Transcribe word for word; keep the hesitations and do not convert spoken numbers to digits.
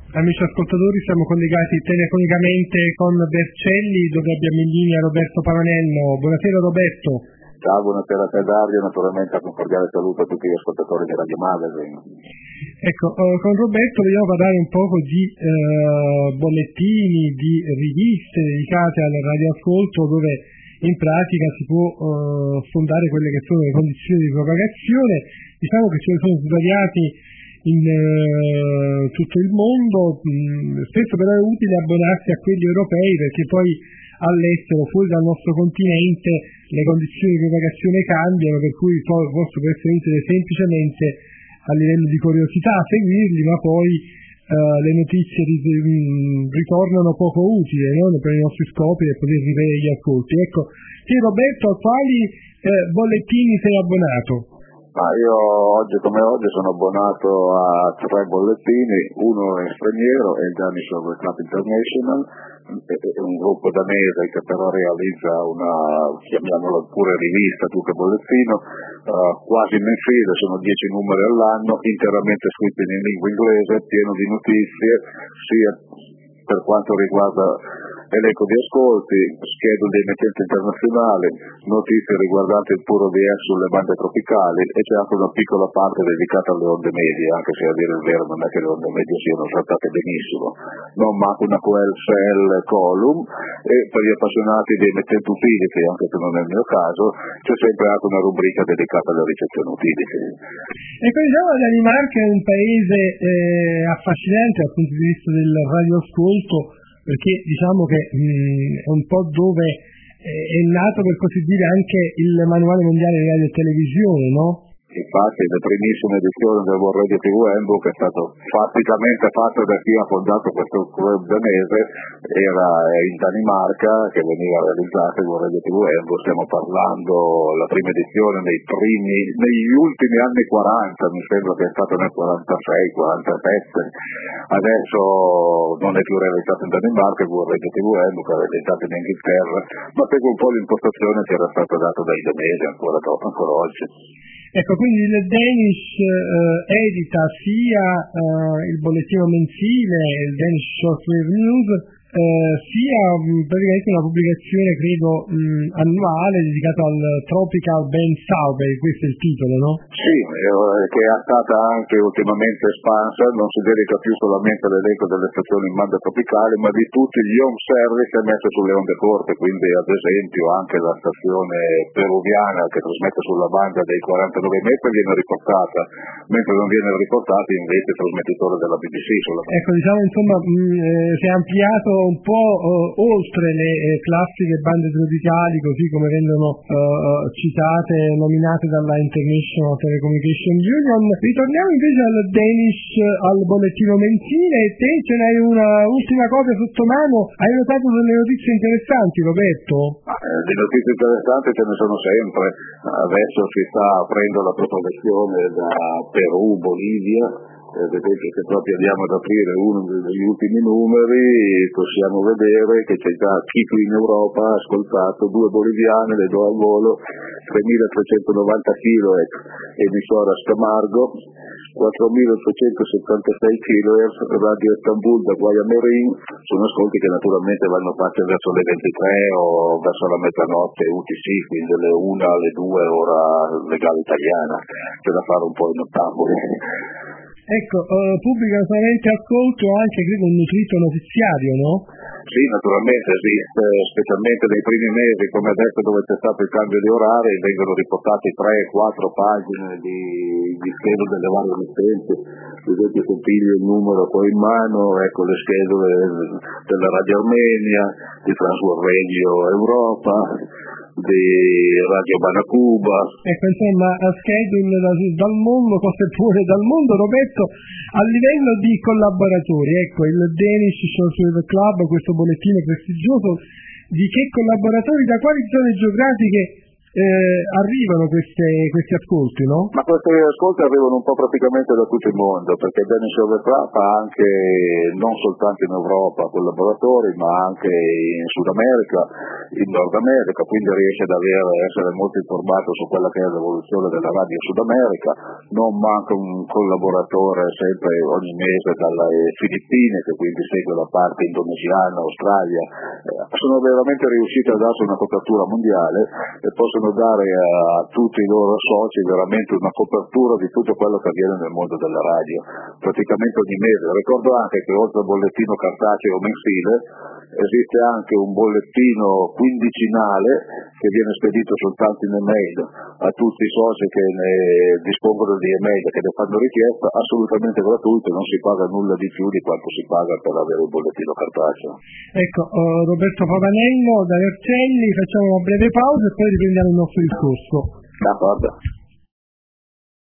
Amici ascoltatori, siamo collegati telefonicamente con Vercelli, dove abbiamo in linea Roberto Pavanello. Buonasera Roberto. Ciao, buonasera a te Dario, naturalmente a un cordiale saluto a tutti gli ascoltatori di Radio Magazine. Ecco, eh, con Roberto vogliamo parlare un poco di eh, bollettini, di riviste dedicate al radioascolto, dove in pratica si può eh, fondare quelle che sono le condizioni di propagazione. Diciamo che ce ne sono svariati in uh, tutto il mondo, mh, spesso però è utile abbonarsi a quelli europei, perché poi all'estero, fuori dal nostro continente, le condizioni di propagazione cambiano, per cui poi forse può essere utile semplicemente a livello di curiosità seguirli, ma poi uh, le notizie ri- mh, ritornano poco utili, no? Per i nostri scopi e poter rivedere gli ascolti. Ecco, sì, Roberto, a quali eh, bollettini sei abbonato? Ma io oggi come oggi sono abbonato a tre bollettini, uno è straniero, è il Danish Over Club International, è un gruppo danese che però realizza una, chiamiamola pure rivista più che bollettino, uh, quasi mensile, sono dieci numeri all'anno, interamente scritti in lingua inglese, pieno di notizie, sia per quanto riguarda elenco di ascolti, schedule di emittenze internazionali, notizie riguardanti il puro D S sulle bande tropicali, e c'è anche una piccola parte dedicata alle onde medie, anche se a dire il vero non è che le onde medie siano trattate benissimo. Non manca una Q L Cell column, e per gli appassionati di emittenti utiliche, anche se non è il mio caso, c'è sempre anche una rubrica dedicata alle ricezioni utiliche. Ecco, diciamo, la Danimarca è un paese eh, affascinante dal punto di vista del radioascolto, perché diciamo che mh, è un po' dove eh, è nato, per così dire, anche il manuale mondiale di radio e televisione, no? Infatti la primissima edizione del World Radio T V Handbook è stato praticamente fatto da chi ha fondato questo club danese, era in Danimarca che veniva realizzato il World Radio T V Handbook. Stiamo parlando la prima edizione nei primi, negli ultimi anni quaranta, mi sembra che è stato nel quarantasei quarantasette, adesso non è più realizzato in Danimarca, il World Radio T V Handbook è realizzato in Inghilterra, ma per un po' l'impostazione che era stata data dai danesi ancora, ancora oggi. Ecco, quindi il Danish eh, edita sia eh, il bollettino mensile, il Danish Shortwave News, eh, sia mh, praticamente una pubblicazione, credo, mh, annuale dedicata al Tropical Band Survey, questo è il titolo, no? Sì, eh, che è stata anche ultimamente espansa, non si dedica più solamente all'elenco delle stazioni in banda tropicale, ma di tutti gli home service emessi sulle onde corte, quindi ad esempio anche la stazione peruviana che trasmette sulla banda dei quarantanove metri viene riportata, mentre non viene riportata invece il trasmettitore della B B C sulla banda. Ecco, diciamo, insomma, mh, eh, si è ampliato un po' uh, oltre le eh, classiche bande tropicali, così come vengono uh, citate e nominate dalla International Telecommunication Union. Ritorniamo invece al Danish, al bollettino mensile, e te ce n'hai una ultima copia sotto mano. Hai notato delle notizie interessanti, Roberto? Eh, le notizie interessanti ce ne sono sempre, adesso si sta aprendo la propagazione da Perù, Bolivia. Ad esempio, se proprio andiamo ad aprire uno degli ultimi numeri, possiamo vedere che c'è già chi qui in Europa ha ascoltato due boliviane, le do al volo, tremilatrecentonovanta kilohertz emissora Camargo, quattromilatrecentosettantasei kilohertz Radio Istanbul da Guayamerin. Sono ascolti che naturalmente vanno fatti verso le ventitré o verso la mezzanotte U T C, quindi alle una alle due ora legale italiana, c'è da fare un po' in ottavoli. Ecco, uh, pubblica solamente ascolto anche, credo, un nutrito notiziario, no? Sì, naturalmente esiste, specialmente nei primi mesi, come adesso dove c'è stato il cambio di orari, vengono riportati tre quattro pagine di, di schedule delle varie emittenti. Ad esempio, se pigli il numero poi in mano, ecco le schedule della Radio Armenia, di Transworld Radio Europa, di Radio Banacuba. Ecco, insomma, a schedule dal mondo, cose pure dal mondo. Roberto, a livello di collaboratori, ecco, il Danish Shortwave Club, questo bollettino prestigioso, di che collaboratori, da quali zone geografiche eh, arrivano queste, questi ascolti, no? Ma questi ascolti arrivano un po' praticamente da tutto il mondo, perché Dennis Overcraft ha anche, non soltanto in Europa, collaboratori, ma anche in Sud America, in Nord America, quindi riesce ad avere, essere molto informato su quella che è l'evoluzione della radio in Sud America. Non manca un collaboratore sempre ogni mese dalle Filippine, che quindi segue la parte indonesiana, Australia. Eh, sono veramente riusciti a darsi una copertura mondiale e possono dare a tutti i loro soci veramente una copertura di tutto quello che avviene nel mondo della radio, praticamente ogni mese. Ricordo anche che oltre al bollettino cartaceo mensile esiste anche un bollettino quindicinale che viene spedito soltanto in email a tutti i soci che ne dispongono di email, che ne fanno richiesta, assolutamente gratuito, non si paga nulla di più di quanto si paga per avere il bollettino cartaceo. Ecco, uh, Roberto Pavanello da Vercelli, facciamo una breve pausa e poi riprendiamo il nostro discorso. D'accordo.